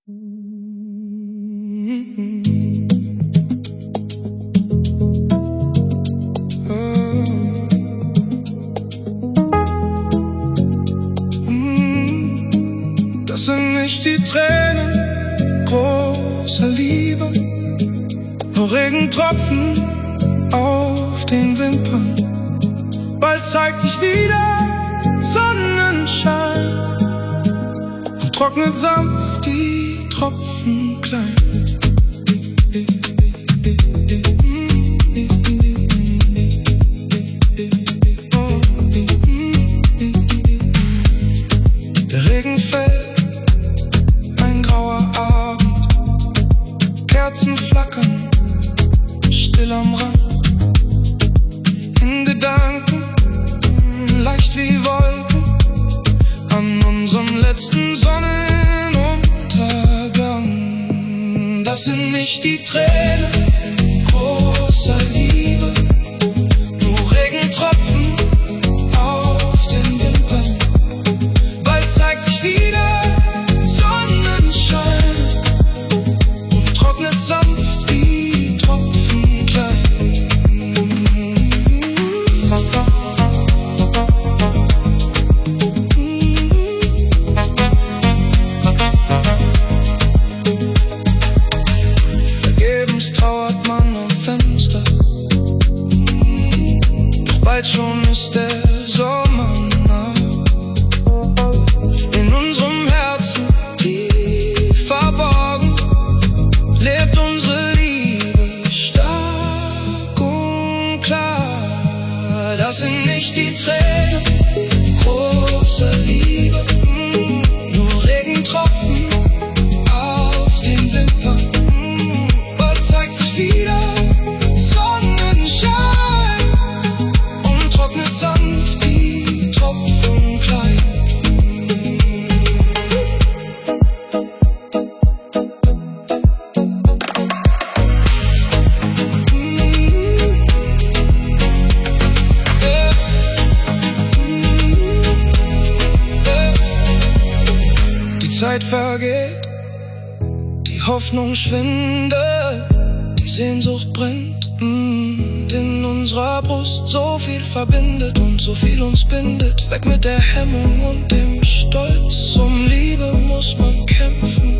Das sind nicht die Tränen großer Liebe, nur Regentropfen auf den Wimpern. Bald zeigt sich wieder Sonnenschein und trocknet sanft die Tropfen klein. Der Regen fällt, ein grauer Abend, Kerzen flackern, still am Rand. In Gedanken, leicht wie Wolken, an unserem letzten Sonnenuntergang. Das sind nicht die Tränen großer Liebe, nur Regentropfen auf den Wimpern. Bald zeigt sich wieder Sonnenschein und trocknet sanft die Tropfen klein. Vergebens trauert man am Fenster, doch bald schon ist der Sommer nah. In unserem Herzen tief verborgen lebt unsere Liebe stark und klar. Das sind nicht die Tränen großer Liebe, nur Regentropfen auf den Wimpern. Bald zeigt sich wieder Sonnenschein und trocknet sanft die Tropfen klein. Die Zeit vergeht, die Hoffnung schwindet, die Sehnsucht brennt in unserer Brust. So viel verbindet und so viel uns bindet. Weg mit der Hemmung und dem Stolz. Um Liebe muss man kämpfen.